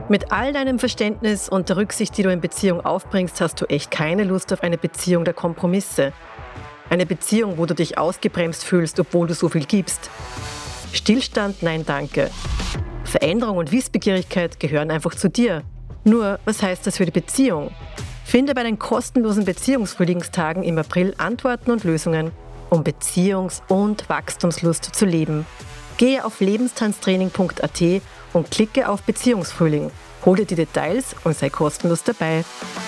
Mit all deinem Verständnis und der Rücksicht, die du in Beziehung aufbringst, hast du echt keine Lust auf eine Beziehung der Kompromisse. Eine Beziehung, wo du dich ausgebremst fühlst, obwohl du so viel gibst. Stillstand, nein danke. Veränderung und Wissbegierigkeit gehören einfach zu dir. Nur, was heißt das für die Beziehung? Finde bei den kostenlosen Beziehungsfrühlingstagen im April Antworten und Lösungen, um Beziehungs- und Wachstumslust zu leben. Gehe auf lebenstanztraining.at und klicke auf Beziehungsfrühling. Hol dir die Details und sei kostenlos dabei.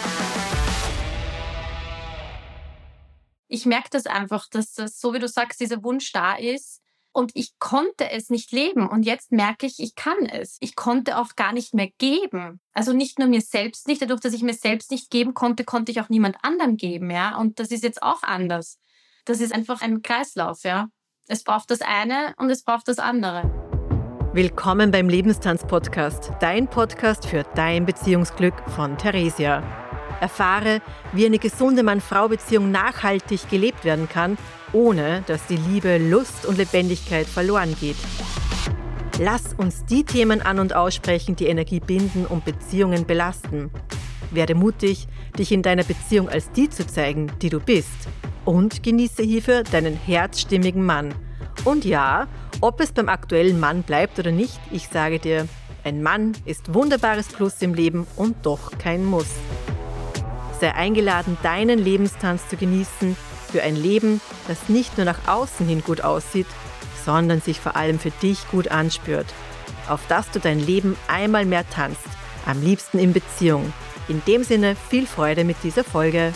Ich merke das einfach, dass das, so wie du sagst, dieser Wunsch da ist und ich konnte es nicht leben und jetzt merke ich, ich kann es. Ich konnte auch gar nicht mehr geben. Also nicht nur mir selbst nicht, dadurch, dass ich mir selbst nicht geben konnte, konnte ich auch niemand anderem geben, ja. Und das ist jetzt auch anders. Das ist einfach ein Kreislauf, ja. Es braucht das eine und es braucht das andere. Willkommen beim Lebenstanz-Podcast, dein Podcast für dein Beziehungsglück von Theresia. Erfahre, wie eine gesunde Mann-Frau-Beziehung nachhaltig gelebt werden kann, ohne dass die Liebe, Lust und Lebendigkeit verloren geht. Lass uns die Themen an- und aussprechen, die Energie binden und Beziehungen belasten. Werde mutig, dich in deiner Beziehung als die zu zeigen, die du bist. Und genieße hierfür deinen herzstimmigen Mann. Und ja, ob es beim aktuellen Mann bleibt oder nicht, ich sage dir, ein Mann ist wunderbares Plus im Leben und doch kein Muss. Sei eingeladen, deinen Lebenstanz zu genießen für ein Leben, das nicht nur nach außen hin gut aussieht, sondern sich vor allem für dich gut anspürt. Auf dass du dein Leben einmal mehr tanzt, am liebsten in Beziehung. In dem Sinne, viel Freude mit dieser Folge.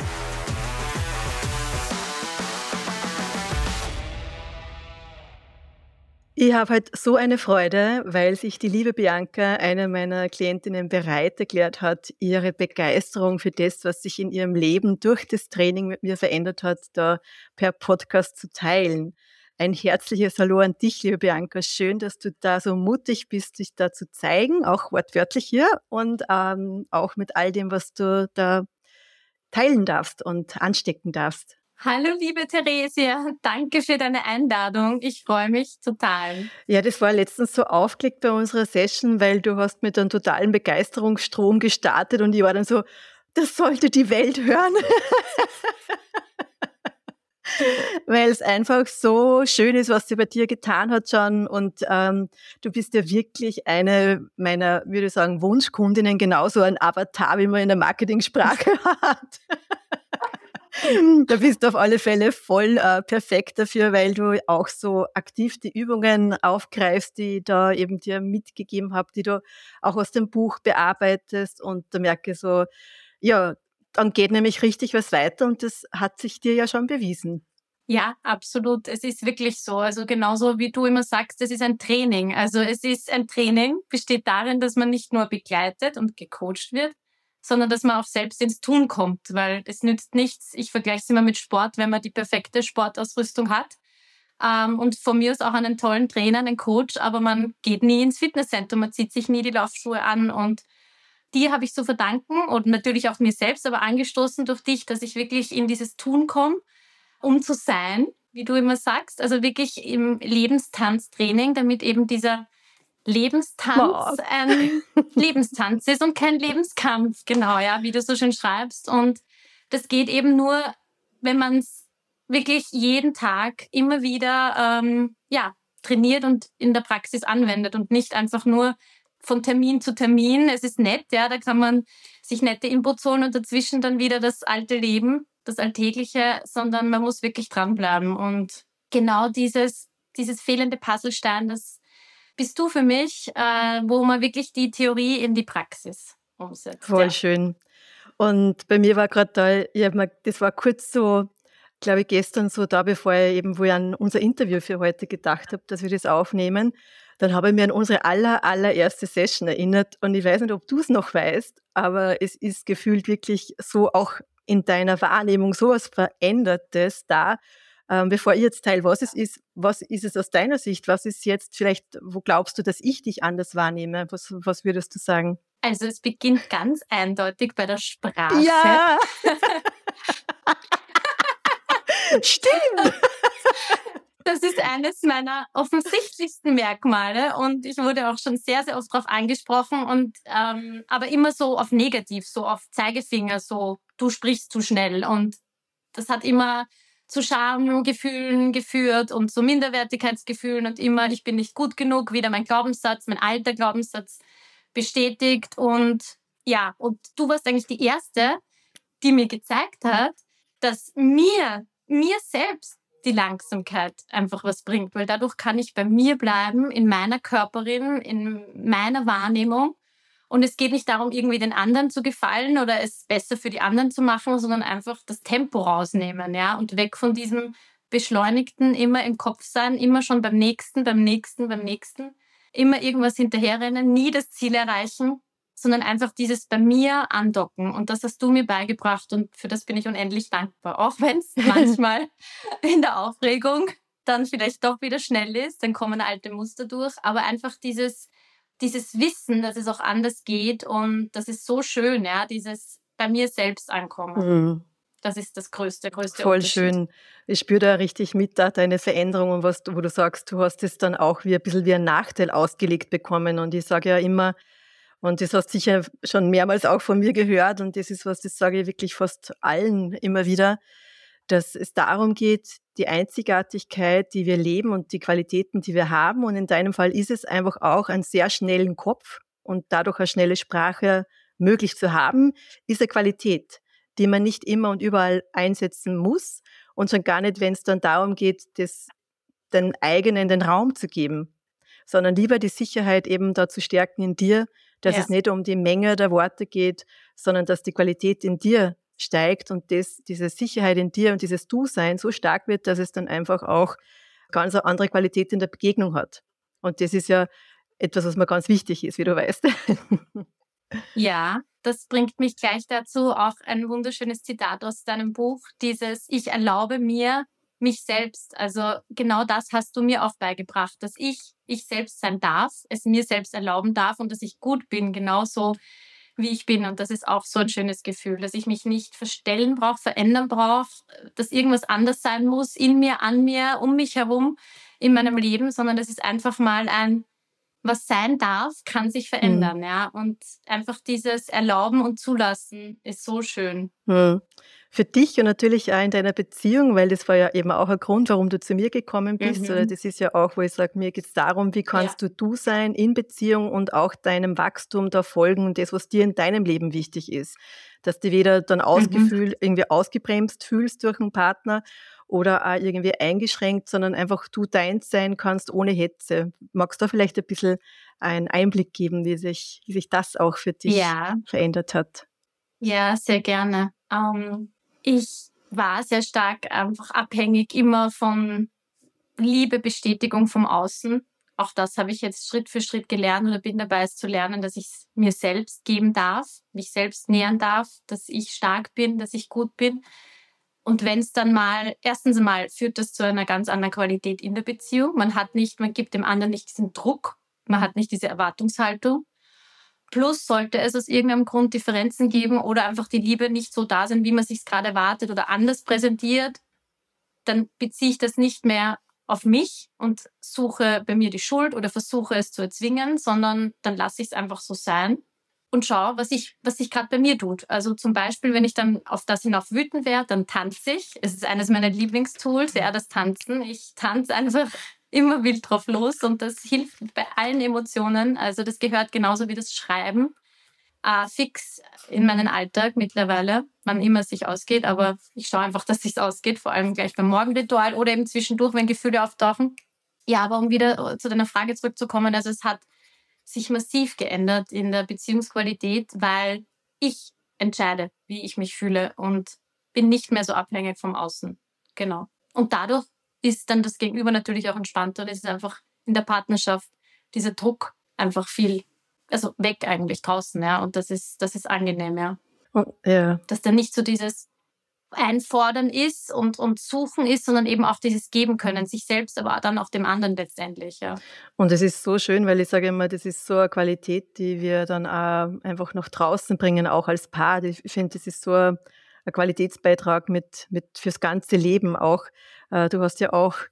Ich habe halt so eine Freude, weil sich die liebe Bianca, eine meiner Klientinnen, bereit erklärt hat, ihre Begeisterung für das, was sich in ihrem Leben durch das Training mit mir verändert hat, da per Podcast zu teilen. Ein herzliches Hallo an dich, liebe Bianca. Schön, dass du da so mutig bist, dich da zu zeigen, auch wortwörtlich hier und auch mit all dem, was du da teilen darfst und anstecken darfst. Hallo liebe Theresia, danke für deine Einladung. Ich freue mich total. Ja, das war letztens so aufgelegt bei unserer Session, weil du hast mit einem totalen Begeisterungsstrom gestartet und ich war dann so, das sollte die Welt hören. Weil es einfach so schön ist, was sie bei dir getan hat schon und du bist ja wirklich eine meiner, würde ich sagen, Wunschkundinnen, genauso ein Avatar, wie man in der Marketingsprache hat. Da bist du auf alle Fälle voll perfekt dafür, weil du auch so aktiv die Übungen aufgreifst, die ich da eben dir mitgegeben habe, die du auch aus dem Buch bearbeitest und da merke ich so, ja, dann geht nämlich richtig was weiter und das hat sich dir ja schon bewiesen. Ja, absolut. Es ist wirklich so. Also genauso wie du immer sagst, es ist ein Training. Also es ist ein Training, besteht darin, dass man nicht nur begleitet und gecoacht wird, sondern dass man auch selbst ins Tun kommt, weil es nützt nichts. Ich vergleiche es immer mit Sport, wenn man die perfekte Sportausrüstung hat und von mir aus auch einen tollen Trainer, einen Coach, aber man geht nie ins Fitnesscenter, man zieht sich nie die Laufschuhe an und die habe ich zu verdanken und natürlich auch mir selbst, aber angestoßen durch dich, dass ich wirklich in dieses Tun komme, um zu sein, wie du immer sagst, also wirklich im Lebenstanztraining, damit eben dieser Lebenstanz ein Lebenstanz ist und kein Lebenskampf, genau, ja, wie du so schön schreibst. Und das geht eben nur, wenn man es wirklich jeden Tag immer wieder trainiert und in der Praxis anwendet und nicht einfach nur von Termin zu Termin. Es ist nett, ja, da kann man sich nette Inputs holen und dazwischen dann wieder das alte Leben, das Alltägliche, sondern man muss wirklich dranbleiben. Und genau dieses fehlende Puzzlestein, das bist du für mich, wo man wirklich die Theorie in die Praxis umsetzt. Voll schön. Und bei mir war gerade da, das war kurz so, glaube ich, gestern so da, bevor ich eben, wo ich an unser Interview für heute gedacht habe, dass wir das aufnehmen, dann habe ich mir an unsere allererste Session erinnert und ich weiß nicht, ob du es noch weißt, aber es ist gefühlt wirklich so auch in deiner Wahrnehmung so was Verändertes da. Bevor ich jetzt teile, was ist es aus deiner Sicht? Was ist jetzt vielleicht, wo glaubst du, dass ich dich anders wahrnehme? Was würdest du sagen? Also es beginnt ganz eindeutig bei der Sprache. Ja! Stimmt! Das ist eines meiner offensichtlichsten Merkmale und ich wurde auch schon sehr, sehr oft darauf angesprochen aber immer so auf negativ, so auf Zeigefinger, so du sprichst zu schnell und das hat immer zu Schamgefühlen geführt und zu Minderwertigkeitsgefühlen und immer, ich bin nicht gut genug, wieder mein Glaubenssatz, mein alter Glaubenssatz bestätigt und ja, und du warst eigentlich die Erste, die mir gezeigt hat, dass mir selbst die Langsamkeit einfach was bringt, weil dadurch kann ich bei mir bleiben, in meiner Körperin, in meiner Wahrnehmung. Und es geht nicht darum, irgendwie den anderen zu gefallen oder es besser für die anderen zu machen, sondern einfach das Tempo rausnehmen, ja, und weg von diesem beschleunigten, immer im Kopf sein, immer schon beim Nächsten, immer irgendwas hinterherrennen, nie das Ziel erreichen, sondern einfach dieses bei mir andocken. Und das hast du mir beigebracht und für das bin ich unendlich dankbar. Auch wenn es manchmal in der Aufregung dann vielleicht doch wieder schnell ist, dann kommen alte Muster durch. Aber einfach dieses Wissen, dass es auch anders geht und das ist so schön, ja, dieses bei mir selbst ankommen. Mhm. Das ist das größte Voll Unterschied. schön. Ich spüre da richtig mit, da deine Veränderung und wo du sagst, du hast es dann auch wie ein bisschen wie ein Nachteil ausgelegt bekommen. Und ich sage ja immer, und das hast du sicher schon mehrmals auch von mir gehört, und das ist was, das sage ich wirklich fast allen immer wieder, dass es darum geht, die Einzigartigkeit, die wir leben und die Qualitäten, die wir haben. Und in deinem Fall ist es einfach auch einen sehr schnellen Kopf und dadurch eine schnelle Sprache möglich zu haben, ist eine Qualität, die man nicht immer und überall einsetzen muss und schon gar nicht, wenn es dann darum geht, den eigenen den Raum zu geben, sondern lieber die Sicherheit eben da zu stärken in dir, dass Ja. es nicht um die Menge der Worte geht, sondern dass die Qualität in dir steigt und diese Sicherheit in dir und dieses Du-Sein so stark wird, dass es dann einfach auch ganz eine andere Qualität in der Begegnung hat. Und das ist ja etwas, was mir ganz wichtig ist, wie du weißt. Ja, das bringt mich gleich dazu, auch ein wunderschönes Zitat aus deinem Buch, dieses Ich erlaube mir, mich selbst. Also genau das hast du mir auch beigebracht, dass ich selbst sein darf, es mir selbst erlauben darf und dass ich gut bin, genauso wie ich bin. Und das ist auch so ein schönes Gefühl, dass ich mich nicht verstellen brauche, verändern brauche, dass irgendwas anders sein muss, in mir, an mir, um mich herum, in meinem Leben, sondern das ist einfach mal was sein darf, kann sich verändern, ja. Und einfach dieses Erlauben und Zulassen ist so schön. Hm. Für dich und natürlich auch in deiner Beziehung, weil das war ja eben auch ein Grund, warum du zu mir gekommen bist. Oder Mhm. das ist ja auch, wo ich sage, mir geht es darum, wie Ja. kannst du sein in Beziehung und auch deinem Wachstum da folgen und das, was dir in deinem Leben wichtig ist. Dass du weder dann irgendwie ausgebremst fühlst durch einen Partner oder auch irgendwie eingeschränkt, sondern einfach du deins sein kannst ohne Hetze. Magst du da vielleicht ein bisschen einen Einblick geben, wie sich das auch für dich Ja, verändert hat? ja, sehr gerne. Ich war sehr stark einfach abhängig immer von Liebe, Bestätigung vom Außen. Auch das habe ich jetzt Schritt für Schritt gelernt oder bin dabei, es zu lernen, dass ich es mir selbst geben darf, mich selbst nähern darf, dass ich stark bin, dass ich gut bin. Und wenn es dann erstens einmal führt das zu einer ganz anderen Qualität in der Beziehung. Man gibt dem anderen nicht diesen Druck, man hat nicht diese Erwartungshaltung. Plus sollte es aus irgendeinem Grund Differenzen geben oder einfach die Liebe nicht so da sein, wie man sich gerade erwartet oder anders präsentiert, dann beziehe ich das nicht mehr auf mich und suche bei mir die Schuld oder versuche es zu erzwingen, sondern dann lasse ich es einfach so sein und schaue, was sich gerade bei mir tut. Also zum Beispiel, wenn ich dann auf das hinauf wütend wäre, dann tanze ich. Es ist eines meiner Lieblingstools, ja, das Tanzen. Ich tanze einfach immer wild drauf los und das hilft bei allen Emotionen. Also das gehört genauso wie das Schreiben fix in meinen Alltag mittlerweile, wann immer es sich ausgeht. Aber ich schaue einfach, dass es sich ausgeht, vor allem gleich beim Morgenritual oder eben zwischendurch, wenn Gefühle auftauchen. Ja, aber um wieder zu deiner Frage zurückzukommen, also es hat sich massiv geändert in der Beziehungsqualität, weil ich entscheide, wie ich mich fühle und bin nicht mehr so abhängig vom Außen. Genau. Und dadurch ist dann das Gegenüber natürlich auch entspannter. Das ist einfach in der Partnerschaft dieser Druck einfach weg eigentlich draußen, ja. Und das ist angenehm, ja. Ja. Dass dann nicht so dieses Einfordern ist und Suchen ist, sondern eben auch dieses Geben können, sich selbst, aber dann auch dem anderen letztendlich, ja. Und es ist so schön, weil ich sage immer, das ist so eine Qualität, die wir dann auch einfach nach draußen bringen, auch als Paar. Ich finde, das ist so ein Qualitätsbeitrag mit fürs ganze Leben auch. Du hast ja auch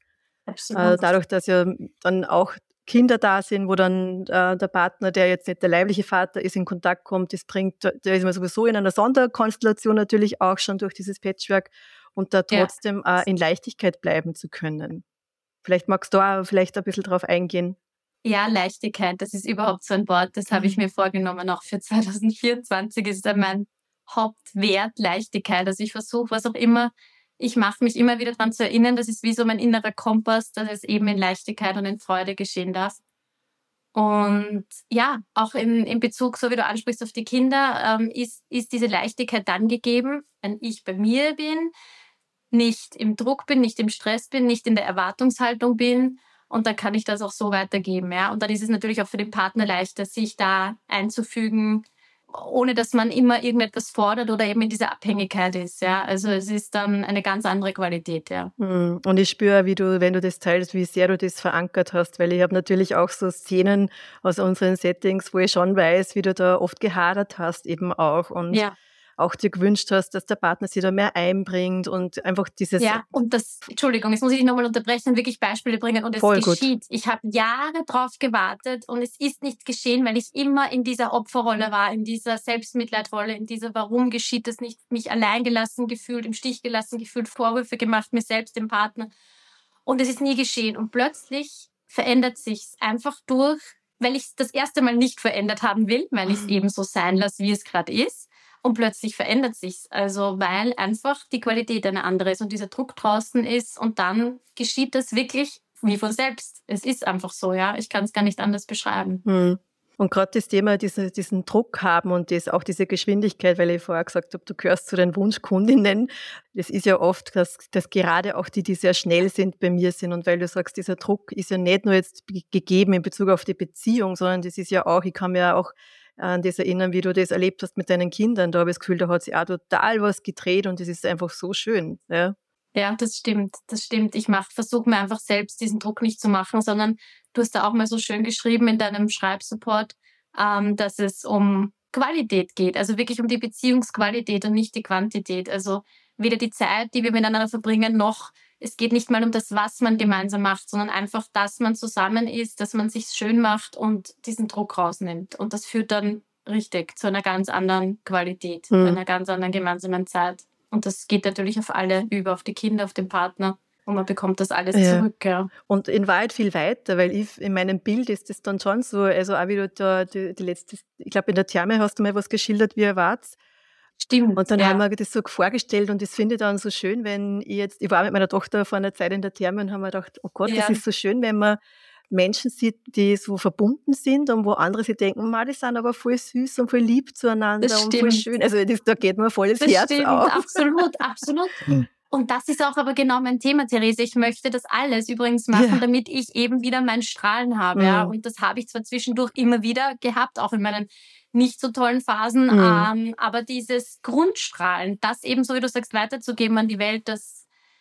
Absolut. Dadurch, dass ja dann auch Kinder da sind, wo dann der Partner, der jetzt nicht der leibliche Vater ist, in Kontakt kommt, der ist immer sowieso in einer Sonderkonstellation natürlich auch schon durch dieses Patchwork und da Ja. trotzdem in Leichtigkeit bleiben zu können. Vielleicht magst du auch vielleicht ein bisschen drauf eingehen. Ja, Leichtigkeit, das ist überhaupt so ein Wort, das habe ich mir vorgenommen, auch für 2024 ist da mein Hauptwert Leichtigkeit. Also ich versuche, was auch immer ich mache, mich immer wieder daran zu erinnern, das ist wie so mein innerer Kompass, dass es eben in Leichtigkeit und in Freude geschehen darf. Und ja, auch in Bezug, so wie du ansprichst, auf die Kinder, ist diese Leichtigkeit dann gegeben, wenn ich bei mir bin, nicht im Druck bin, nicht im Stress bin, nicht in der Erwartungshaltung bin. Und dann kann ich das auch so weitergeben. Ja? Und dann ist es natürlich auch für den Partner leichter, sich da einzufügen, ohne dass man immer irgendetwas fordert oder eben in dieser Abhängigkeit ist. Ja? Also es ist dann eine ganz andere Qualität. Ja. Und ich spüre, wenn du das teilst, wie sehr du das verankert hast, weil ich habe natürlich auch so Szenen aus unseren Settings, wo ich schon weiß, wie du da oft gehadert hast eben auch und Ja. auch dir gewünscht hast, dass der Partner sich da mehr einbringt und einfach dieses Ja, und Entschuldigung, jetzt muss ich dich nochmal unterbrechen und wirklich Beispiele bringen und es voll gut. geschieht. Ich habe Jahre drauf gewartet und es ist nicht geschehen, weil ich immer in dieser Opferrolle war, in dieser Selbstmitleidrolle, in dieser Warum geschieht das nicht, mich alleingelassen gefühlt, im Stich gelassen gefühlt, Vorwürfe gemacht, mir selbst, dem Partner. Und es ist nie geschehen. Und plötzlich verändert sich's einfach durch, weil ich es das erste Mal nicht verändert haben will, weil ich es eben so sein lasse, wie es gerade ist. Und plötzlich verändert sich's. Also weil einfach die Qualität eine andere ist und dieser Druck draußen ist und dann geschieht das wirklich wie von selbst. Es ist einfach so, ja. Ich kann es gar nicht anders beschreiben. Und gerade das Thema, diesen Druck haben und auch diese Geschwindigkeit, weil ich vorher gesagt habe, du gehörst zu den Wunschkundinnen. Das ist ja oft, dass gerade auch die sehr schnell sind, bei mir sind. Und weil du sagst, dieser Druck ist ja nicht nur jetzt gegeben in Bezug auf die Beziehung, sondern das ist ja auch, ich kann mir ja auch an das erinnern, wie du das erlebt hast mit deinen Kindern. Da habe ich das Gefühl, da hat sich auch total was gedreht und das ist einfach so schön. Ja. Ja, das stimmt, das stimmt. Ich versuche mir einfach selbst diesen Druck nicht zu machen, sondern du hast da auch mal so schön geschrieben in deinem Schreibsupport, dass es um Qualität geht, also wirklich um die Beziehungsqualität und nicht die Quantität. Also weder die Zeit, die wir miteinander verbringen, noch es geht nicht mal um das, was man gemeinsam macht, sondern einfach, dass man zusammen ist, dass man sich schön macht und diesen Druck rausnimmt. Und das führt dann richtig zu einer ganz anderen Qualität, einer ganz anderen gemeinsamen Zeit. Und das geht natürlich auf alle über, auf die Kinder, auf den Partner. Und man bekommt das alles zurück. Ja. Und in Wahrheit viel weiter, weil in meinem Bild ist das dann schon so, also auch wie du da die letzte, ich glaube in der Therme hast du mal was geschildert, wie ihr wart. Stimmt. Und dann haben wir das so vorgestellt und das finde ich dann so schön, wenn ich war mit meiner Tochter vor einer Zeit in der Therme und haben mir gedacht, oh Gott, das ist so schön, wenn man Menschen sieht, die so verbunden sind und wo andere sich denken, die sind aber voll süß und voll lieb zueinander Das und stimmt. voll schön. Also da geht mir voll das Herz stimmt, auf. absolut, absolut. Und das ist auch aber genau mein Thema, Therese. Ich möchte das alles übrigens machen, damit ich eben wieder mein Strahlen habe. Ja. Und das habe ich zwar zwischendurch immer wieder gehabt, auch in meinen nicht so tollen Phasen, aber dieses Grundstrahlen, das eben, so wie du sagst, weiterzugeben an die Welt, das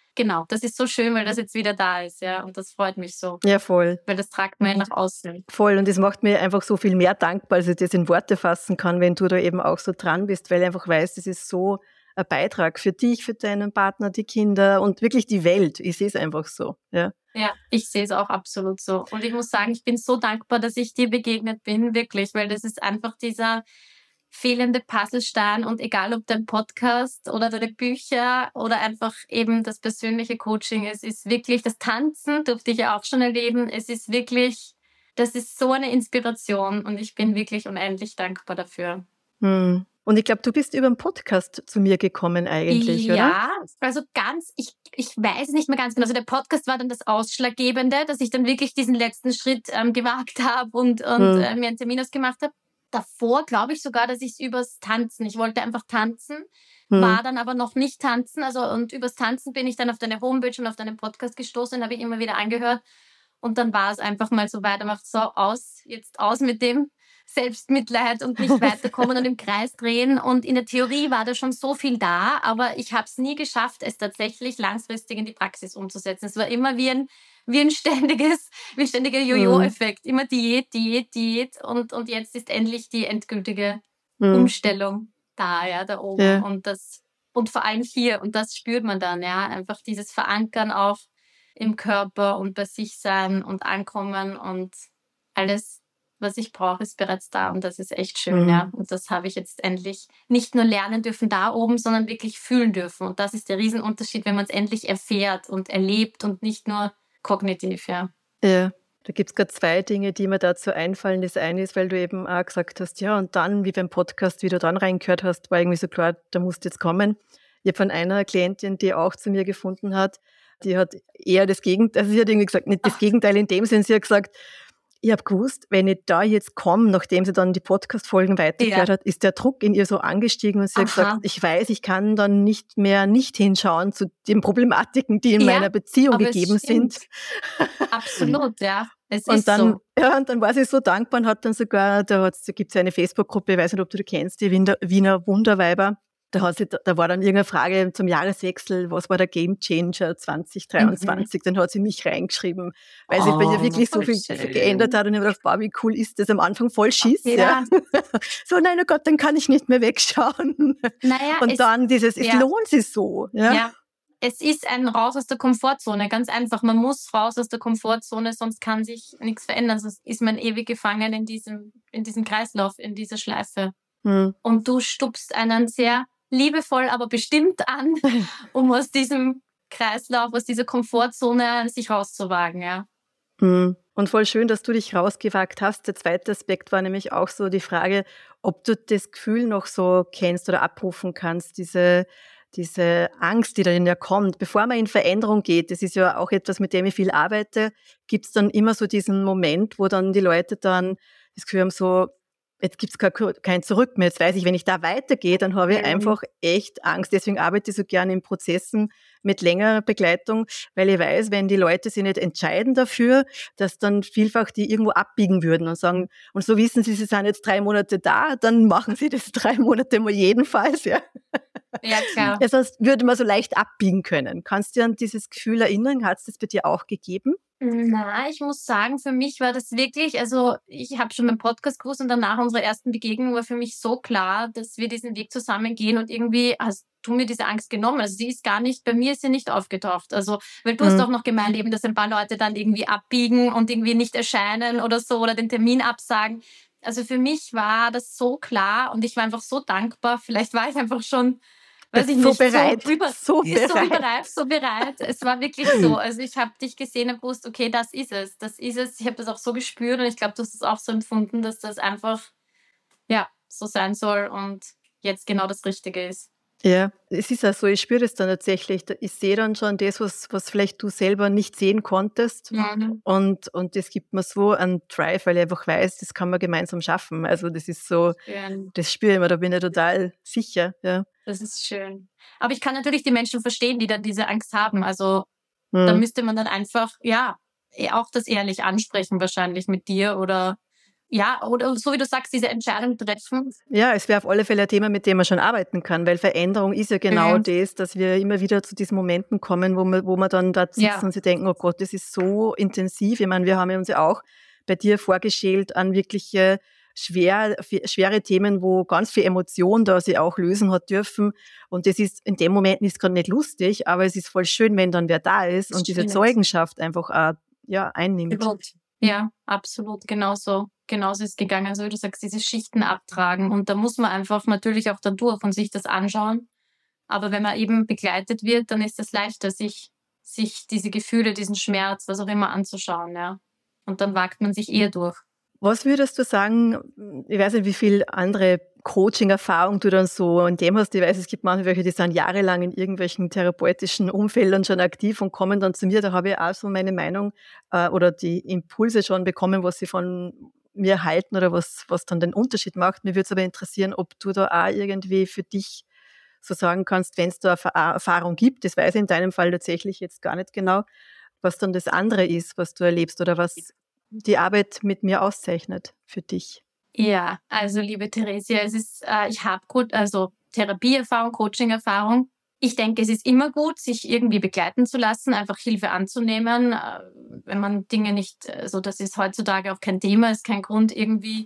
ist so schön, weil das jetzt wieder da ist. Ja. Und das freut mich so. Ja, voll. Weil das tragt mir nach außen. Voll. Und das macht mir einfach so viel mehr dankbar, als ich das in Worte fassen kann, wenn du da eben auch so dran bist, weil ich einfach weiß, das ist so ein Beitrag für dich, für deinen Partner, die Kinder und wirklich die Welt. Ich sehe es einfach so. Ja, ich sehe es auch absolut so. Und ich muss sagen, ich bin so dankbar, dass ich dir begegnet bin, wirklich, weil das ist einfach dieser fehlende Puzzlestein und egal ob dein Podcast oder deine Bücher oder einfach eben das persönliche Coaching, es ist wirklich, das Tanzen durfte ich ja auch schon erleben, es ist wirklich, das ist so eine Inspiration und ich bin wirklich unendlich dankbar dafür. Und ich glaube, du bist über einen Podcast zu mir gekommen eigentlich, oder? Ja, also ich weiß nicht mehr ganz genau. Also der Podcast war dann das Ausschlaggebende, dass ich dann wirklich diesen letzten Schritt gewagt habe und mir einen Termin ausgemacht habe. Davor glaube ich sogar, dass ich es übers Tanzen, ich wollte einfach tanzen, war dann aber noch nicht tanzen. Also und übers Tanzen bin ich dann auf deine Homepage und auf deinen Podcast gestoßen, habe ich immer wieder angehört. Und dann war es einfach mal so weit, macht so jetzt aus mit dem Selbstmitleid und nicht weiterkommen und im Kreis drehen. Und in der Theorie war da schon so viel da, aber ich habe es nie geschafft, es tatsächlich langfristig in die Praxis umzusetzen. Es war immer wie ein ständiger Jojo-Effekt. Immer Diät, Diät, Diät. Und jetzt ist endlich die endgültige Umstellung da oben. Ja. Und vor allem hier. Und das spürt man dann, ja. Einfach dieses Verankern auch im Körper und bei sich sein und ankommen und alles, was ich brauche, ist bereits da und das ist echt schön, ja. Und das habe ich jetzt endlich nicht nur lernen dürfen da oben, sondern wirklich fühlen dürfen. Und das ist der Riesenunterschied, wenn man es endlich erfährt und erlebt und nicht nur kognitiv, ja. Ja, da gibt es gerade 2 Dinge, die mir dazu einfallen. Das eine ist, weil du eben auch gesagt hast, ja, und dann, wie beim Podcast, wie du dann reingehört hast, war irgendwie so klar, da musst jetzt kommen. Ich habe von einer Klientin, die auch zu mir gefunden hat, die hat eher das Gegenteil, also sie hat irgendwie gesagt, nicht das Gegenteil in dem Sinn, sie hat gesagt, ich habe gewusst, wenn ich da jetzt komme, nachdem sie dann die Podcast-Folgen weitergehört hat, ist der Druck in ihr so angestiegen und sie hat gesagt, ich weiß, ich kann dann nicht mehr nicht hinschauen zu den Problematiken, die in meiner Beziehung gegeben sind. Absolut, ja. Es und ist dann, so. Ja, und dann war sie so dankbar und hat dann sogar, da gibt es ja eine Facebook-Gruppe, ich weiß nicht, ob du die kennst, die Wiener Wunderweiber. Da war dann irgendeine Frage zum Jahreswechsel, was war der Game Changer 2023? Dann hat sie mich reingeschrieben, weil sich bei ihr wirklich so viel geändert hat. Und ich habe gedacht, wow, wie cool ist das? Am Anfang voll Schiss. Ja. So, nein, oh Gott, dann kann ich nicht mehr wegschauen. Naja, und dann es lohnt sich so. Ja. Es ist ein Raus aus der Komfortzone, ganz einfach. Man muss raus aus der Komfortzone, sonst kann sich nichts verändern. Sonst ist man ewig gefangen in diesem Kreislauf, in dieser Schleife. Und du stupst einen sehr liebevoll, aber bestimmt an, um aus diesem Kreislauf, aus dieser Komfortzone sich rauszuwagen, ja. Und voll schön, dass du dich rausgewagt hast. Der zweite Aspekt war nämlich auch so die Frage, ob du das Gefühl noch so kennst oder abrufen kannst, diese Angst, die dann ja kommt, bevor man in Veränderung geht. Das ist ja auch etwas, mit dem ich viel arbeite, gibt es dann immer so diesen Moment, wo dann die Leute dann das Gefühl haben, so, jetzt gibt es kein Zurück mehr. Jetzt weiß ich, wenn ich da weitergehe, dann habe ich einfach echt Angst. Deswegen arbeite ich so gerne in Prozessen mit längerer Begleitung, weil ich weiß, wenn die Leute sich nicht entscheiden dafür, dass dann vielfach die irgendwo abbiegen würden und sagen, und so wissen sie sind jetzt 3 Monate da, dann machen sie das 3 Monate mal jedenfalls. Ja, klar. Sonst würde man so leicht abbiegen können. Kannst du dir an dieses Gefühl erinnern? Hat es das bei dir auch gegeben? Na, ich muss sagen, für mich war das wirklich, also ich habe schon meinen Podcast gewusst und danach unserer ersten Begegnung war für mich so klar, dass wir diesen Weg zusammen gehen und irgendwie hast du mir diese Angst genommen. Also sie ist gar nicht, bei mir ist sie nicht aufgetaucht. Also, weil du hast auch noch gemeint eben, dass ein paar Leute dann irgendwie abbiegen und irgendwie nicht erscheinen oder so oder den Termin absagen. Also für mich war das so klar und ich war einfach so dankbar. Vielleicht war ich einfach schon so bereit. So bereit. Es war wirklich so. Also ich habe dich gesehen und gewusst, okay, das ist es. Das ist es. Ich habe das auch so gespürt und ich glaube, du hast es auch so empfunden, dass das einfach so sein soll und jetzt genau das Richtige ist. Ja, es ist auch so, ich spüre das dann tatsächlich. Ich sehe dann schon das, was vielleicht du selber nicht sehen konntest. Und das gibt mir so einen Drive, weil ich einfach weiß, das kann man gemeinsam schaffen. Also das ist so, das spüre ich immer, da bin ich total sicher. Ja. Das ist schön. Aber ich kann natürlich die Menschen verstehen, die dann diese Angst haben. Also da müsste man dann einfach, auch das ehrlich ansprechen wahrscheinlich mit dir oder so wie du sagst, diese Entscheidung treffen. Ja, es wäre auf alle Fälle ein Thema, mit dem man schon arbeiten kann, weil Veränderung ist ja genau das, dass wir immer wieder zu diesen Momenten kommen, wo man dann da sitzt und sie denken, oh Gott, das ist so intensiv. Ich meine, wir haben ja uns ja auch bei dir vorgestellt an wirkliche schwere Themen, wo ganz viel Emotion da sie auch lösen hat dürfen. Und das ist, in dem Moment ist gerade nicht lustig, aber es ist voll schön, wenn dann wer da ist und diese Zeugenschaft einfach auch, einnimmt. Ja, absolut. Genauso ist es gegangen. Also wie du sagst, diese Schichten abtragen. Und da muss man einfach natürlich auch da durch und sich das anschauen. Aber wenn man eben begleitet wird, dann ist es leichter, sich diese Gefühle, diesen Schmerz, was auch immer anzuschauen. Ja. Und dann wagt man sich eher durch. Was würdest du sagen, ich weiß nicht, wie viel andere Coaching-Erfahrung du dann so in dem hast. Ich weiß, es gibt manche, welche, die sind jahrelang in irgendwelchen therapeutischen Umfeldern schon aktiv und kommen dann zu mir. Da habe ich auch so meine Meinung oder die Impulse schon bekommen, was sie von mir halten oder was dann den Unterschied macht. Mir würde es aber interessieren, ob du da auch irgendwie für dich so sagen kannst, wenn es da Erfahrung gibt, das weiß ich in deinem Fall tatsächlich jetzt gar nicht genau, was dann das andere ist, was du erlebst oder was die Arbeit mit mir auszeichnet für dich. Ja, also liebe Theresia, ich habe Therapieerfahrung, Coaching-Erfahrung. Ich denke, es ist immer gut, sich irgendwie begleiten zu lassen, einfach Hilfe anzunehmen, wenn man Dinge nicht, das ist heutzutage auch kein Thema, ist kein Grund irgendwie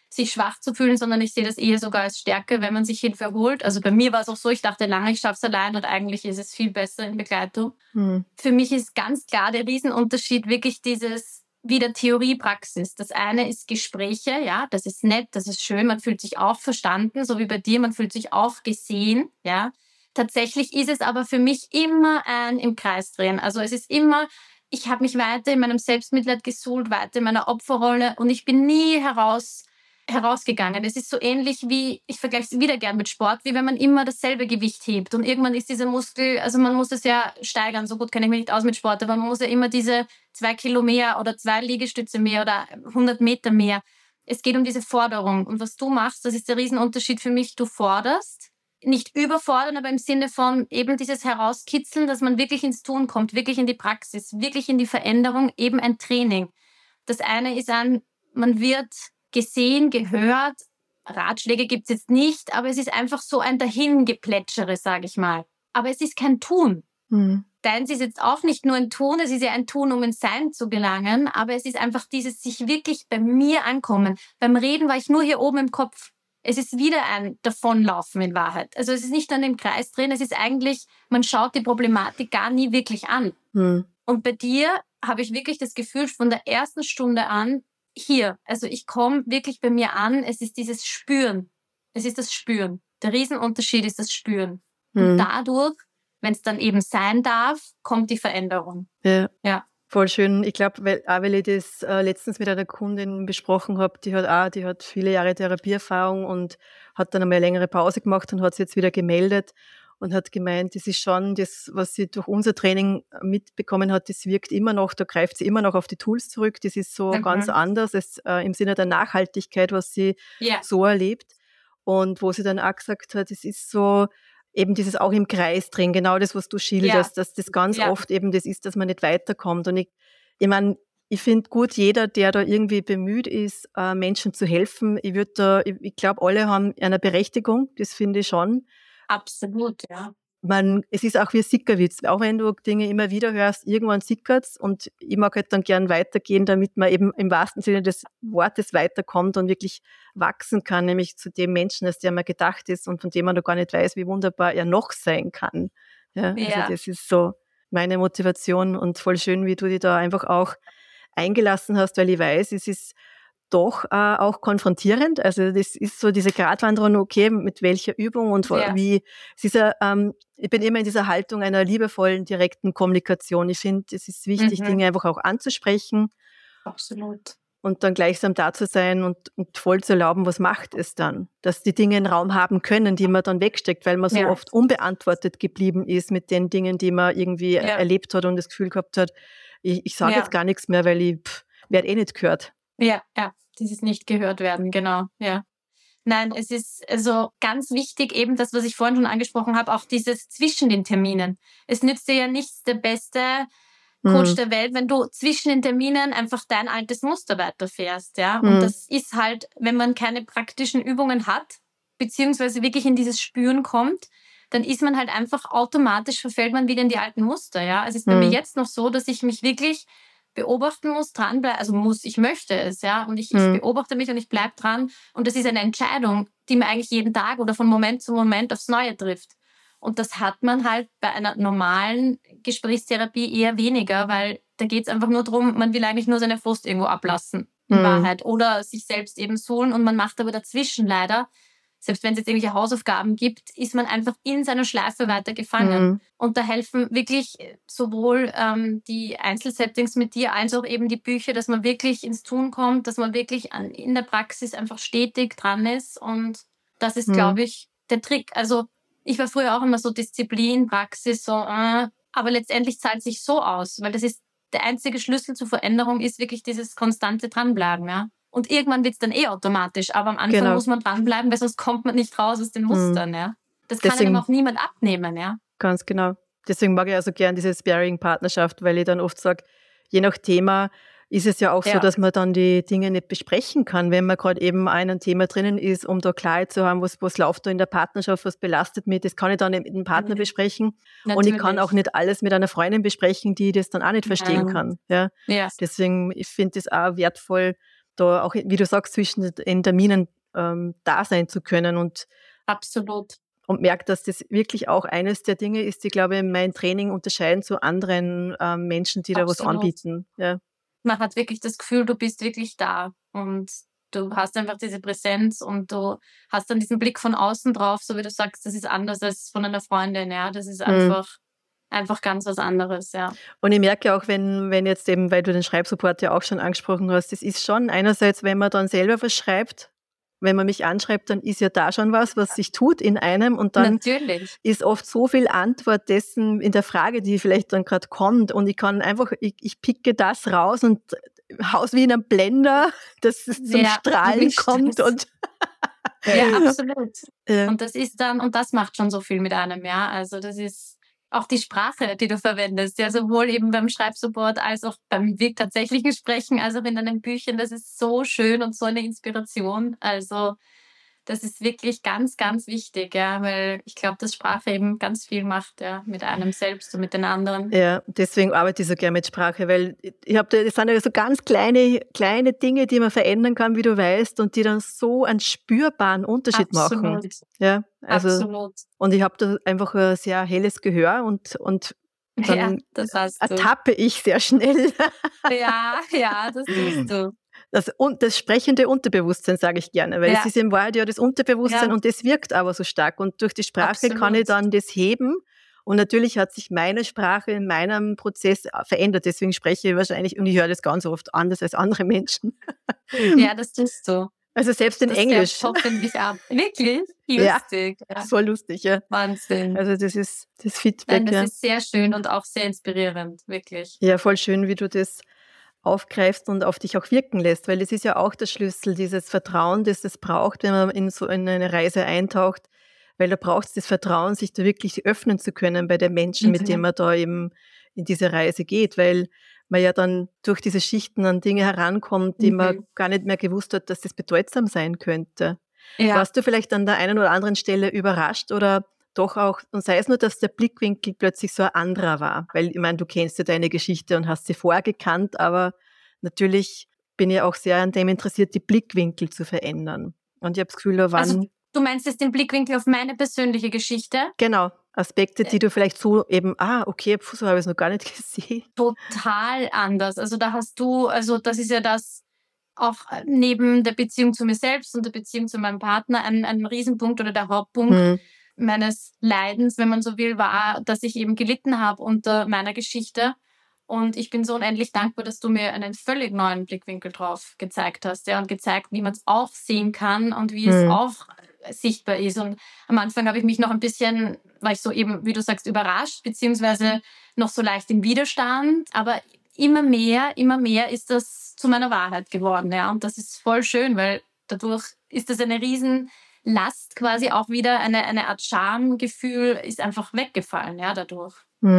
sich schwach zu fühlen, sondern ich sehe das eher sogar als Stärke, wenn man sich Hilfe holt. Also bei mir war es auch so, ich dachte lange, ich schaffe es allein und eigentlich ist es viel besser in Begleitung. Für mich ist ganz klar der Riesenunterschied wirklich dieses wieder Theorie, Praxis. Das eine ist Gespräche, ja, das ist nett, das ist schön, man fühlt sich auch verstanden, so wie bei dir, man fühlt sich auch gesehen, ja. Tatsächlich ist es aber für mich immer ein im Kreis drehen. Also es ist immer, ich habe mich weiter in meinem Selbstmitleid gesuhlt, weiter in meiner Opferrolle und ich bin nie herausgegangen. Es ist so ähnlich wie, ich vergleiche es wieder gern mit Sport, wie wenn man immer dasselbe Gewicht hebt. Und irgendwann ist dieser Muskel, also man muss es ja steigern, so gut kenne ich mich nicht aus mit Sport, aber man muss ja immer diese 2 Kilo mehr oder 2 Liegestütze mehr oder 100 Meter mehr. Es geht um diese Forderung. Und was du machst, das ist der Riesenunterschied für mich, du forderst, nicht überfordern, aber im Sinne von eben dieses Herauskitzeln, dass man wirklich ins Tun kommt, wirklich in die Praxis, wirklich in die Veränderung, eben ein Training. Das eine ist man wird gesehen, gehört, Ratschläge gibt es jetzt nicht, aber es ist einfach so ein Dahingeplätschere, sage ich mal. Aber es ist kein Tun. Deins ist jetzt auch nicht nur ein Tun, es ist ja ein Tun, um ins Sein zu gelangen, aber es ist einfach dieses sich wirklich bei mir ankommen. Beim Reden war ich nur hier oben im Kopf. Es ist wieder ein Davonlaufen in Wahrheit. Also es ist nicht an dem Kreis drehen, es ist eigentlich, man schaut die Problematik gar nie wirklich an. Und bei dir habe ich wirklich das Gefühl, von der ersten Stunde an, hier, also ich komme wirklich bei mir an, es ist dieses Spüren. Es ist das Spüren. Der Riesenunterschied ist das Spüren. Und dadurch, wenn es dann eben sein darf, kommt die Veränderung. Ja. Voll schön. Ich glaube, weil ich das letztens mit einer Kundin besprochen habe, die hat viele Jahre Therapieerfahrung und hat dann einmal eine längere Pause gemacht und hat sich jetzt wieder gemeldet und hat gemeint, das ist schon das, was sie durch unser Training mitbekommen hat, das wirkt immer noch, da greift sie immer noch auf die Tools zurück. Das ist so ganz anders als im Sinne der Nachhaltigkeit, was sie so erlebt. Und wo sie dann auch gesagt hat, es ist so, eben dieses auch im Kreis drehen, genau das, was du schilderst, dass das ganz oft eben das ist, dass man nicht weiterkommt. Und ich meine, ich finde gut, jeder, der da irgendwie bemüht ist, Menschen zu helfen, ich glaube, alle haben eine Berechtigung, das finde ich schon. Absolut, ja. Es ist auch wie ein Sickerwitz, auch wenn du Dinge immer wieder hörst, irgendwann sickert's und ich mag halt dann gern weitergehen, damit man eben im wahrsten Sinne des Wortes weiterkommt und wirklich wachsen kann, nämlich zu dem Menschen, als der man gedacht ist und von dem man noch gar nicht weiß, wie wunderbar er noch sein kann. Ja. Also das ist so meine Motivation und voll schön, wie du dich da einfach auch eingelassen hast, weil ich weiß, es ist doch auch konfrontierend. Also das ist so diese Gratwanderung, okay, mit welcher Übung und wie. Es ist ich bin immer in dieser Haltung einer liebevollen, direkten Kommunikation. Ich finde, es ist wichtig, Dinge einfach auch anzusprechen. Absolut. Und dann gleichsam da zu sein und voll zu erlauben, was macht es dann? Dass die Dinge einen Raum haben können, die man dann wegsteckt, weil man so oft unbeantwortet geblieben ist mit den Dingen, die man irgendwie erlebt hat und das Gefühl gehabt hat, ich sage jetzt gar nichts mehr, weil ich werde eh nicht gehört. Ja, dieses nicht gehört werden, genau, ja. Nein, es ist also ganz wichtig, eben das, was ich vorhin schon angesprochen habe, auch dieses zwischen den Terminen. Es nützt dir ja nichts, der beste Coach der Welt, wenn du zwischen den Terminen einfach dein altes Muster weiterfährst, ja. Und das ist halt, wenn man keine praktischen Übungen hat, beziehungsweise wirklich in dieses Spüren kommt, dann ist man halt einfach automatisch, verfällt man wieder in die alten Muster, ja. Es ist bei mir jetzt noch so, dass ich mich wirklich beobachten muss, dranbleiben, also ich möchte es, ja, und ich beobachte mich und ich bleibe dran und das ist eine Entscheidung, die man eigentlich jeden Tag oder von Moment zu Moment aufs Neue trifft. Und das hat man halt bei einer normalen Gesprächstherapie eher weniger, weil da geht es einfach nur darum, man will eigentlich nur seine Frust irgendwo ablassen, in Wahrheit, oder sich selbst eben suhlen und man macht aber dazwischen leider, selbst wenn es jetzt irgendwelche Hausaufgaben gibt, ist man einfach in seiner Schleife weiter gefangen. Und da helfen wirklich sowohl die Einzelsettings mit dir, als auch eben die Bücher, dass man wirklich ins Tun kommt, dass man wirklich in der Praxis einfach stetig dran ist. Und das ist, glaube ich, der Trick. Also ich war früher auch immer so Disziplin, Praxis, aber letztendlich zahlt es sich so aus, weil das ist der einzige Schlüssel zur Veränderung ist wirklich dieses konstante Dranbleiben, ja. Und irgendwann wird es dann automatisch. Aber am Anfang muss man dranbleiben, weil sonst kommt man nicht raus aus den Mustern. Ja? Das kann einem auch niemand abnehmen. Ja? Ganz genau. Deswegen mag ich also gern diese Sparing-Partnerschaft, weil ich dann oft sage, je nach Thema ist es ja auch so, dass man dann die Dinge nicht besprechen kann, wenn man gerade eben in einem Thema drinnen ist, um da Klarheit zu haben, was läuft da in der Partnerschaft, was belastet mich, das kann ich dann nicht mit dem Partner besprechen. Natürlich. Und ich kann auch nicht alles mit einer Freundin besprechen, die das dann auch nicht verstehen kann. Ja? Deswegen, ich finde das auch wertvoll, da auch, wie du sagst, zwischen den Terminen da sein zu können Absolut. und merke, dass das wirklich auch eines der Dinge ist, die, glaube ich, mein Training unterscheiden zu anderen Menschen, die da was Absolut. anbieten. Ja. Man hat wirklich das Gefühl, du bist wirklich da und du hast einfach diese Präsenz und du hast dann diesen Blick von außen drauf, so wie du sagst, das ist anders als von einer Freundin, ja. Das ist einfach ganz was anderes, ja. Und ich merke auch, wenn jetzt eben, weil du den Schreibsupport ja auch schon angesprochen hast, das ist schon einerseits, wenn man dann selber was schreibt, wenn man mich anschreibt, dann ist ja da schon was sich tut in einem und dann Natürlich. ist oft so viel Antwort dessen in der Frage, die vielleicht dann gerade kommt und ich kann einfach, ich picke das raus und haus wie in einem Blender, dass es zum Strahlen kommt und ja, absolut. Ja. Und das macht schon so viel mit einem, ja. Also das ist auch die Sprache, die du verwendest, ja, sowohl eben beim Schreibsupport als auch beim tatsächlichen Sprechen, als auch in deinen Büchern. Das ist so schön und so eine Inspiration. Also das ist wirklich ganz, ganz wichtig, ja, weil ich glaube, dass Sprache eben ganz viel macht, ja, mit einem selbst und mit den anderen. Ja, deswegen arbeite ich so gerne mit Sprache, weil das sind ja so ganz kleine Dinge, die man verändern kann, wie du weißt, und die dann so einen spürbaren Unterschied machen. Ja, also, absolut. Und ich habe da einfach ein sehr helles Gehör und dann das hast du. ertappe ich sehr schnell. Ja, das tust du. Das sprechende Unterbewusstsein, sage ich gerne, weil es ist in Wahrheit ja das Unterbewusstsein und das wirkt aber so stark. Und durch die Sprache kann ich dann das heben. Und natürlich hat sich meine Sprache in meinem Prozess verändert. Deswegen spreche ich wahrscheinlich, und ich höre das ganz oft anders als andere Menschen. Ja, das tust du. Also selbst in Englisch. Das hoffentlich ab. Wirklich? Lustig. Ja, so lustig, ja. Wahnsinn. Also das ist das Feedback. Nein, das ist sehr schön und auch sehr inspirierend, wirklich. Ja, voll schön, wie du das aufgreifst und auf dich auch wirken lässt, weil das ist ja auch der Schlüssel, dieses Vertrauen, das es braucht, wenn man in eine Reise eintaucht, weil da braucht es das Vertrauen, sich da wirklich öffnen zu können bei den Menschen, mit denen man da eben in diese Reise geht, weil man ja dann durch diese Schichten an Dinge herankommt, die man gar nicht mehr gewusst hat, dass das bedeutsam sein könnte. Ja. Warst du vielleicht an der einen oder anderen Stelle überrascht oder doch auch, und sei es nur, dass der Blickwinkel plötzlich so ein anderer war, weil ich meine, du kennst ja deine Geschichte und hast sie vorher gekannt, aber natürlich bin ich auch sehr an dem interessiert, die Blickwinkel zu verändern. Und ich habe das Gefühl, da waren... Also du meinst jetzt den Blickwinkel auf meine persönliche Geschichte? Genau, Aspekte, die du vielleicht so eben, okay, so habe ich es noch gar nicht gesehen. Total anders. Also da hast du, also das ist ja das auch neben der Beziehung zu mir selbst und der Beziehung zu meinem Partner ein Riesenpunkt oder der Hauptpunkt meines Leidens, wenn man so will, war, dass ich eben gelitten habe unter meiner Geschichte. Und ich bin so unendlich dankbar, dass du mir einen völlig neuen Blickwinkel drauf gezeigt hast, ja, und gezeigt, wie man es auch sehen kann und wie es auch sichtbar ist. Und am Anfang habe ich mich noch ein bisschen, war ich so eben, wie du sagst, überrascht, beziehungsweise noch so leicht im Widerstand. Aber immer mehr ist das zu meiner Wahrheit geworden, ja. Und das ist voll schön, weil dadurch ist das eine Riesenlast quasi auch wieder, eine Art Schamgefühl ist einfach weggefallen, ja, dadurch.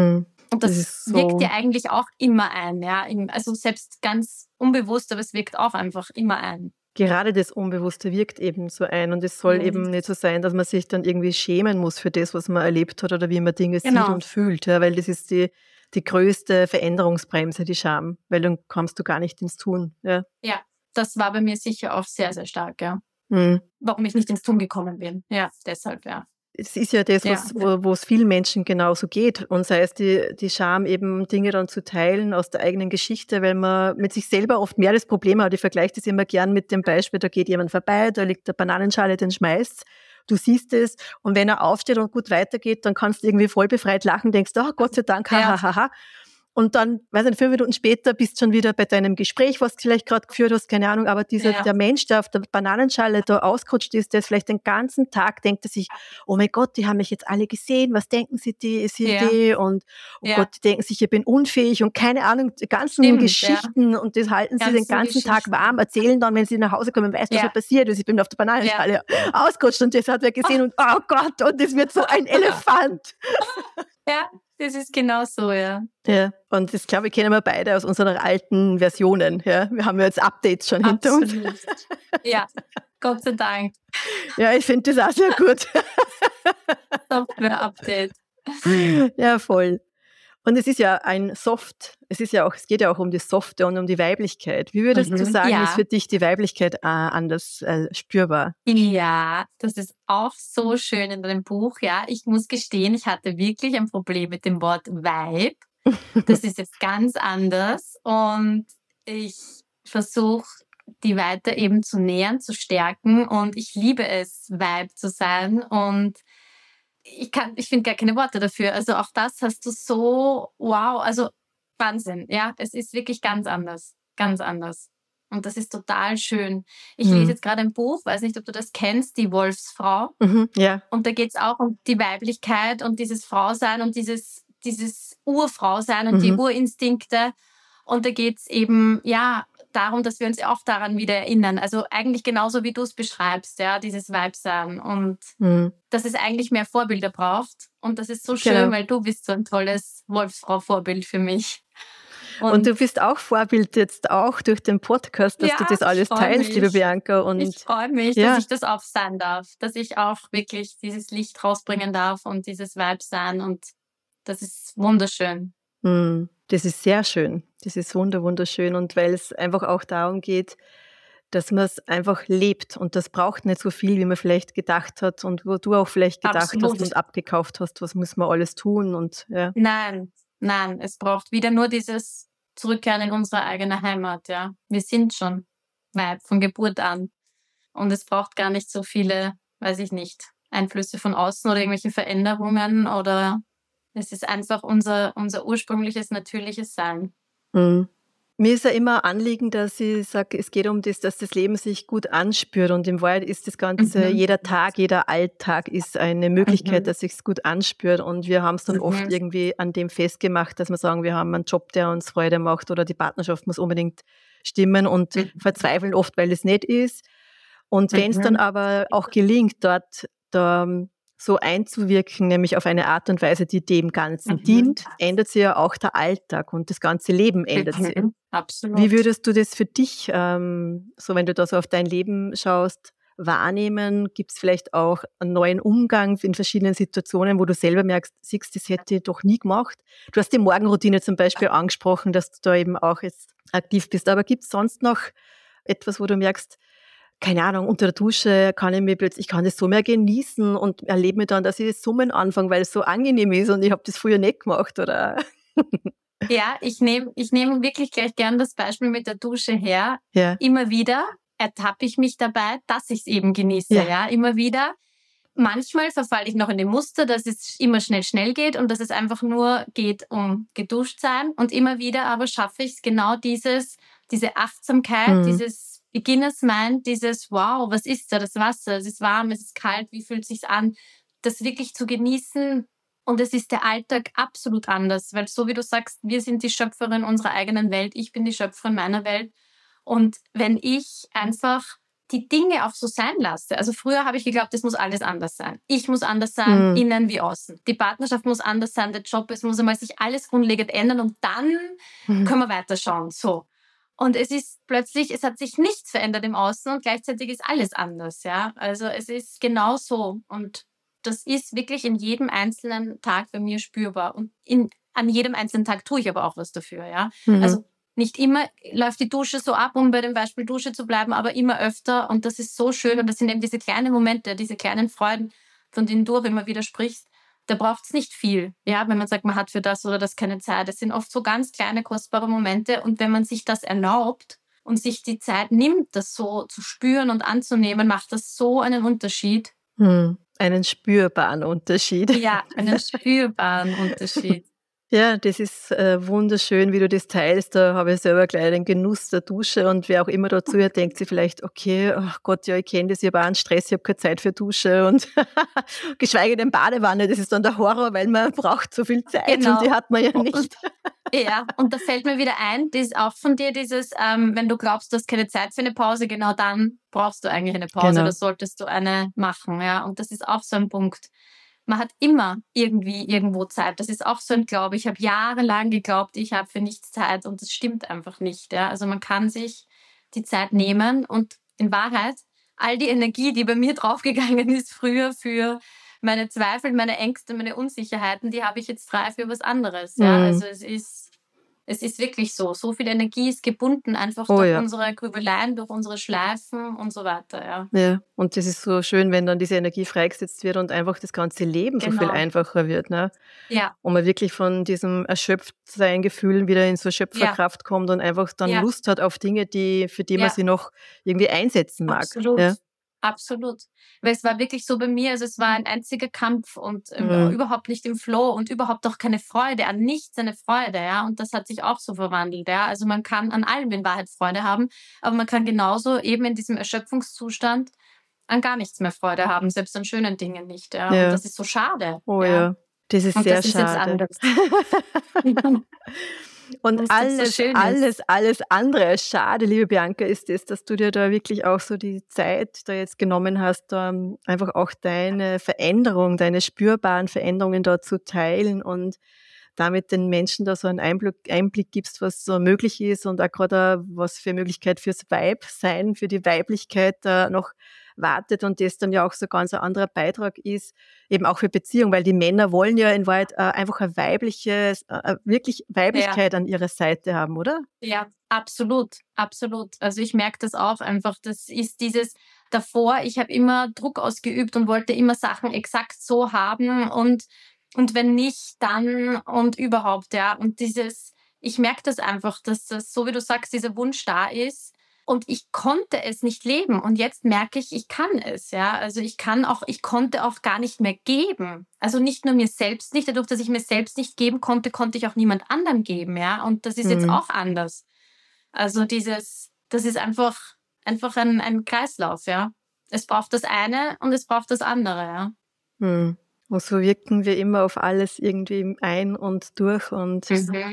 Und das wirkt ja eigentlich auch immer ein, ja. Also selbst ganz unbewusst, aber es wirkt auch einfach immer ein. Gerade das Unbewusste wirkt eben so ein und es soll eben nicht so sein, dass man sich dann irgendwie schämen muss für das, was man erlebt hat oder wie man Dinge sieht und fühlt, ja, weil das ist die größte Veränderungsbremse, die Scham, weil dann kommst du gar nicht ins Tun. Ja, das war bei mir sicher auch sehr, sehr stark, ja. Warum ich nicht ins Tun gekommen bin. Ja, deshalb, ja. Es ist ja das, wo es vielen Menschen genauso geht. Und sei es die Scham, eben Dinge dann zu teilen aus der eigenen Geschichte, weil man mit sich selber oft mehr das Problem hat. Ich vergleiche das immer gern mit dem Beispiel, da geht jemand vorbei, da liegt eine Bananenschale, den schmeißt, du siehst es und wenn er aufsteht und gut weitergeht, dann kannst du irgendwie voll befreit lachen, denkst, Gott sei Dank, ha. Und dann, 5 Minuten später bist du schon wieder bei deinem Gespräch, was du vielleicht gerade geführt hast, keine Ahnung, aber der Mensch, der auf der Bananenschale da ausgerutscht ist, der ist vielleicht den ganzen Tag, denkt er sich, oh mein Gott, die haben mich jetzt alle gesehen, was denken sie die? Und Gott, die denken sich, ich bin unfähig und keine Ahnung, die ganzen Geschichten und das halten sie den ganzen Tag warm, erzählen dann, wenn sie nach Hause kommen, weißt du, was passiert ist, ich bin auf der Bananenschale ausgerutscht und das hat wer gesehen und oh Gott, und das wird so ein Elefant. Ja. Das ist genau so, ja. Ja, und das, glaube ich, kennen wir beide aus unseren alten Versionen. Ja, wir haben ja jetzt Updates schon hinter uns. Ja, Gott sei Dank. Ja, ich finde das auch sehr gut. Software-Update. Ja, voll. Und es ist ja es geht ja auch um das Softe und um die Weiblichkeit. Wie würdest du sagen, ist Ja, für dich die Weiblichkeit anders spürbar? ja, das ist auch so schön in deinem Buch. Ja, ich muss gestehen, ich hatte wirklich ein Problem mit dem Wort Vibe. Das ist jetzt ganz anders und ich versuche, die weiter eben zu nähern, zu stärken und ich liebe es, Vibe zu sein und ich finde gar keine Worte dafür. Also auch das hast du so, wow, also Wahnsinn. Ja, es ist wirklich ganz anders, ganz anders. Und das ist total schön. Ich lese Hm. jetzt gerade ein Buch, weiß nicht, ob du das kennst, Die Wolfsfrau. Mhm, ja. Und da geht es auch um die Weiblichkeit und dieses Frausein und dieses Urfrausein und die Mhm. Urinstinkte. Und da geht es eben, ja, darum, dass wir uns auch daran wieder erinnern. Also eigentlich genauso, wie du es beschreibst, ja, dieses Weibsein. Und Mhm. dass es eigentlich mehr Vorbilder braucht. Und das ist so schön, Genau. weil du bist so ein tolles Wolfsfrau-Vorbild für mich. Und Und du bist auch Vorbild jetzt auch durch den Podcast, dass du ja, das alles teilst, liebe Bianca. Ich Und freue mich, dass ja, ich das auch sein darf, dass ich auch wirklich dieses Licht rausbringen darf und dieses Vibe sein. Und das ist wunderschön. das ist sehr schön. Das ist wunderschön. Und weil es einfach auch darum geht, dass man es einfach lebt. Und das braucht nicht so viel, wie man vielleicht gedacht hat und wo du auch vielleicht gedacht hast Absolut. und abgekauft hast, was muss man alles tun und ja. Nein, nein, es braucht wieder nur dieses Zurückkehren in unsere eigene Heimat, ja. Wir sind schon Vibe von Geburt an. Und es braucht gar nicht so viele, weiß ich nicht, Einflüsse von außen oder irgendwelche Veränderungen oder es ist einfach unser ursprüngliches, natürliches Sein. Mhm. Mir ist ja immer Anliegen, dass ich sage, es geht um das, dass das Leben sich gut anspürt und in Wahrheit ist das Ganze Mhm. jeder Tag, jeder Alltag ist eine Möglichkeit, Mhm. dass sich's gut anspürt und wir haben es dann oft Mhm. irgendwie an dem festgemacht, dass wir sagen, wir haben einen Job, der uns Freude macht oder die Partnerschaft muss unbedingt stimmen und verzweifeln oft, weil es nicht ist. Und wenn es dann Mhm. aber auch gelingt, dort da so einzuwirken, nämlich auf eine Art und Weise, die dem Ganzen Mhm. dient, ändert sich ja auch der Alltag und das ganze Leben ändert sich. Mhm. Wie Absolut. würdest du das für dich, so wenn du da so auf dein Leben schaust, wahrnehmen? Gibt es vielleicht auch einen neuen Umgang in verschiedenen Situationen, wo du selber merkst, siehst, das hätte ich doch nie gemacht? Du hast die Morgenroutine zum Beispiel angesprochen, dass du da eben auch jetzt aktiv bist. Aber gibt es sonst noch etwas, wo du merkst, keine Ahnung, unter der Dusche kann ich kann das so mehr genießen und erlebe mir dann, dass ich das Summen anfange, weil es so angenehm ist und ich habe das früher nicht gemacht, oder? Ja, ich nehme wirklich gleich gern das Beispiel mit der Dusche her. Ja, Immer wieder ertappe ich mich dabei, dass ich es eben genieße, ja. ja, immer wieder. Manchmal verfalle ich noch in die Muster, dass es immer schnell geht und dass es einfach nur geht um geduscht sein. Und immer wieder aber schaffe ich es genau diese Achtsamkeit, Mhm. dieses Beginners Mind, dieses wow, was ist da, das Wasser, es ist warm, es ist kalt, wie fühlt es sich an, das wirklich zu genießen. Und es ist der Alltag absolut anders, weil so wie du sagst, wir sind die Schöpferin unserer eigenen Welt, ich bin die Schöpferin meiner Welt. Und wenn ich einfach die Dinge auch so sein lasse. Also früher habe ich geglaubt, es muss alles anders sein. Ich muss anders sein, Mhm. innen wie außen. Die Partnerschaft muss anders sein, der Job, es muss einmal sich alles grundlegend ändern und dann Mhm. können wir weiterschauen. So. Und es ist plötzlich, es hat sich nichts verändert im Außen und gleichzeitig ist alles anders. Ja, also es ist genau so. Und das ist wirklich in jedem einzelnen Tag bei mir spürbar. Und an jedem einzelnen Tag tue ich aber auch was dafür. Ja, Mhm. also nicht immer läuft die Dusche so ab, um bei dem Beispiel Dusche zu bleiben, aber immer öfter. Und das ist so schön. Und das sind eben diese kleinen Momente, diese kleinen Freuden, von denen du auch immer wieder sprichst. Da braucht es nicht viel. Ja, wenn man sagt, man hat für das oder das keine Zeit. Es sind oft so ganz kleine, kostbare Momente. Und wenn man sich das erlaubt und sich die Zeit nimmt, das so zu spüren und anzunehmen, macht das so einen Unterschied. Mhm. Einen spürbaren Unterschied. Ja, einen spürbaren Unterschied. Ja, das ist, wunderschön, wie du das teilst. Da habe ich selber gleich den Genuss der Dusche und wer auch immer da zuhört, denkt sich vielleicht: „Okay, ach Gott, ja, ich kenne das, ich habe auch einen Stress, ich habe keine Zeit für Dusche und geschweige denn Badewanne, das ist dann der Horror, weil man braucht so viel Zeit und die Genau. hat man ja Und nicht." ja, und da fällt mir wieder ein, das ist auch von dir dieses, wenn du glaubst, du hast keine Zeit für eine Pause, genau dann brauchst du eigentlich eine Pause oder Genau. solltest du eine machen, ja. Und das ist auch so ein Punkt. Man hat immer irgendwie irgendwo Zeit. Das ist auch so ein Glaube. Ich habe jahrelang geglaubt, ich habe für nichts Zeit und das stimmt einfach nicht, ja. Also man kann sich die Zeit nehmen und in Wahrheit all die Energie, die bei mir draufgegangen ist früher für meine Zweifel, meine Ängste, meine Unsicherheiten, die habe ich jetzt frei für was anderes. Ja, also es ist wirklich so. So viel Energie ist gebunden einfach durch unsere Grübeleien, durch unsere Schleifen und so weiter. Ja. Ja, und das ist so schön, wenn dann diese Energie freigesetzt wird und einfach das ganze Leben so viel einfacher wird. Ne? Ja. Und man wirklich von diesem Erschöpftsein-Gefühl wieder in so Schöpferkraft kommt und einfach dann Lust hat auf Dinge, für die man sie noch irgendwie einsetzen mag. Absolut. Ja? Absolut. Weil es war wirklich so bei mir, also es war ein einziger Kampf und überhaupt nicht im Flow und überhaupt auch keine Freude, an nichts eine Freude, ja. Und das hat sich auch so verwandelt, ja. Also man kann an allem in Wahrheit Freude haben, aber man kann genauso eben in diesem Erschöpfungszustand an gar nichts mehr Freude haben, selbst an schönen Dingen nicht, ja. Und das ist so schade. Oh ja. Das ist sehr das ist schade. Jetzt anders. Und alles andere als schade, liebe Bianca, ist es, dass du dir da wirklich auch so die Zeit da jetzt genommen hast, einfach auch deine Veränderung, deine spürbaren Veränderungen dort zu teilen und damit den Menschen da so einen Einblick gibst, was so möglich ist und auch gerade was für Möglichkeit fürs Weibsein, für die Weiblichkeit da noch wartet und das dann ja auch so ganz ein anderer Beitrag ist, eben auch für Beziehung, weil die Männer wollen ja in Wahrheit einfach ein weibliches, wirklich Weiblichkeit an ihrer Seite haben, oder? Ja, absolut, absolut. Also ich merke das auch einfach, das ist dieses davor, ich habe immer Druck ausgeübt und wollte immer Sachen exakt so haben und wenn nicht, dann und überhaupt, ja. Und ich merke das einfach, dass das, so wie du sagst, dieser Wunsch da ist. Und ich konnte es nicht leben. Und jetzt merke ich kann es, ja. Also ich konnte auch gar nicht mehr geben. Also nicht nur mir selbst nicht. Dadurch, dass ich mir selbst nicht geben konnte, konnte ich auch niemand anderem geben, ja. Und das ist jetzt auch anders. Also das ist einfach ein Kreislauf, ja. Es braucht das eine und es braucht das andere, ja. Und so wirken wir immer auf alles irgendwie ein und durch und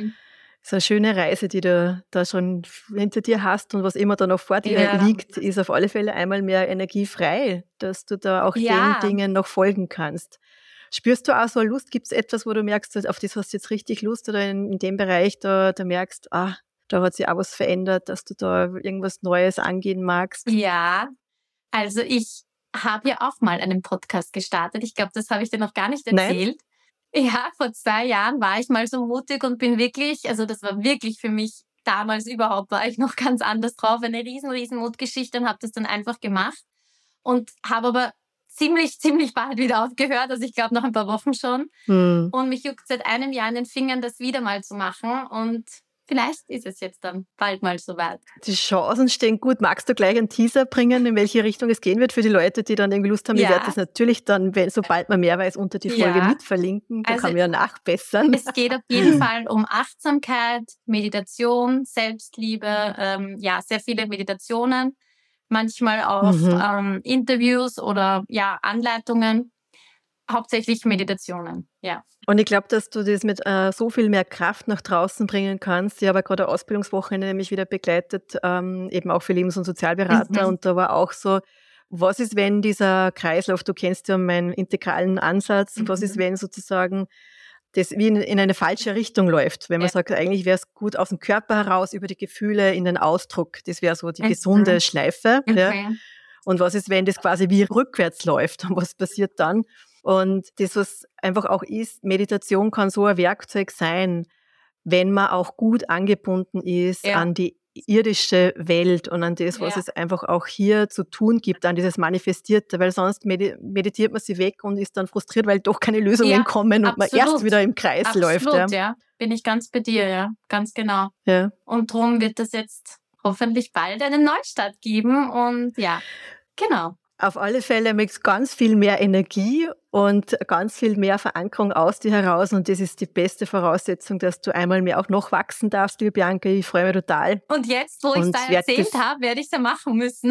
so eine schöne Reise, die du da schon hinter dir hast und was immer da noch vor dir liegt, ist auf alle Fälle einmal mehr Energie frei, dass du da auch den Dingen noch folgen kannst. Spürst du auch so Lust? Gibt es etwas, wo du merkst, auf das hast du jetzt richtig Lust oder in dem Bereich, da merkst, da hat sich auch was verändert, dass du da irgendwas Neues angehen magst? Ja, also ich habe ja auch mal einen Podcast gestartet. Ich glaube, das habe ich dir noch gar nicht erzählt. Nein? Ja, vor 2 Jahren war ich mal so mutig und bin wirklich, also das war wirklich für mich, damals überhaupt war ich noch ganz anders drauf, eine riesen Mutgeschichte und habe das dann einfach gemacht und habe aber ziemlich bald wieder aufgehört, also ich glaube nach ein paar Wochen schon. Und mich juckt seit einem Jahr in den Fingern, das wieder mal zu machen und vielleicht ist es jetzt dann bald mal soweit. Die Chancen stehen gut. Magst du gleich einen Teaser bringen, in welche Richtung es gehen wird für die Leute, die dann irgendwie Lust haben? Ich werde das natürlich dann, sobald man mehr weiß, unter die Folge mit verlinken. Da kann man ja nachbessern. Es geht auf jeden Fall um Achtsamkeit, Meditation, Selbstliebe, sehr viele Meditationen, manchmal auch Interviews oder Anleitungen. Hauptsächlich Meditationen, ja. Und ich glaube, dass du das mit so viel mehr Kraft nach draußen bringen kannst. Ich habe gerade eine Ausbildungswochenende nämlich wieder begleitet, eben auch für Lebens- und Sozialberater. Und da war auch so, was ist, wenn dieser Kreislauf, du kennst ja meinen integralen Ansatz, was ist, wenn sozusagen das wie in eine falsche Richtung läuft? Wenn man sagt, eigentlich wäre es gut aus dem Körper heraus, über die Gefühle in den Ausdruck. Das wäre so die gesunde Schleife. Ja. Und was ist, wenn das quasi wie rückwärts läuft? Und was passiert dann? Und das, was einfach auch ist, Meditation kann so ein Werkzeug sein, wenn man auch gut angebunden ist an die irdische Welt und an das, was es einfach auch hier zu tun gibt, an dieses Manifestierte, weil sonst meditiert man sie weg und ist dann frustriert, weil doch keine Lösungen kommen und man erst wieder im Kreis läuft. Absolut, ja. Bin ich ganz bei dir, ja. Ganz genau. Ja. Und darum wird es jetzt hoffentlich bald einen Neustart geben und genau. Auf alle Fälle mit ganz viel mehr Energie und ganz viel mehr Verankerung aus dir heraus. Und das ist die beste Voraussetzung, dass du einmal mehr auch noch wachsen darfst, liebe Bianca. Ich freue mich total. Und jetzt, wo ich es da erzählt habe, werde ich es ja machen müssen.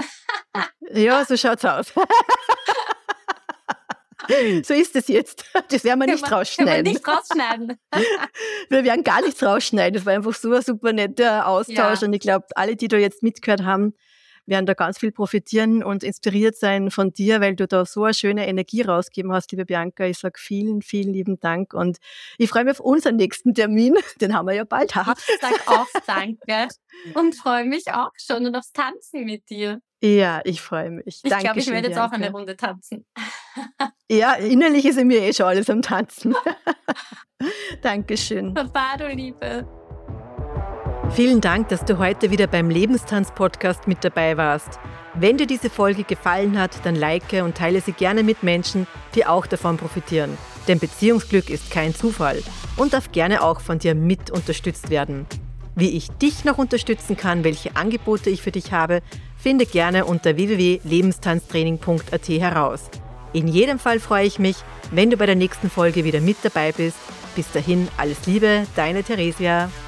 Ja, so schaut's aus. So ist es jetzt. Das werden wir nicht rausschneiden. Wir werden gar nichts rausschneiden. Das war einfach so ein super netter Austausch. Und ich glaube, alle, die da jetzt mitgehört haben, werden da ganz viel profitieren und inspiriert sein von dir, weil du da so eine schöne Energie rausgegeben hast, liebe Bianca. Ich sage vielen lieben Dank und ich freue mich auf unseren nächsten Termin. Den haben wir ja bald. Ich sage auch danke und freue mich auch schon und aufs Tanzen mit dir. Ja, ich freue mich. Ich glaube, ich werde jetzt auch eine Runde tanzen. Ja, innerlich ist in mir schon alles am Tanzen. Dankeschön. Baba, du Liebe. Vielen Dank, dass du heute wieder beim Lebenstanz-Podcast mit dabei warst. Wenn dir diese Folge gefallen hat, dann like und teile sie gerne mit Menschen, die auch davon profitieren. Denn Beziehungsglück ist kein Zufall und darf gerne auch von dir mit unterstützt werden. Wie ich dich noch unterstützen kann, welche Angebote ich für dich habe, finde gerne unter www.lebenstanztraining.at heraus. In jedem Fall freue ich mich, wenn du bei der nächsten Folge wieder mit dabei bist. Bis dahin, alles Liebe, deine Theresia.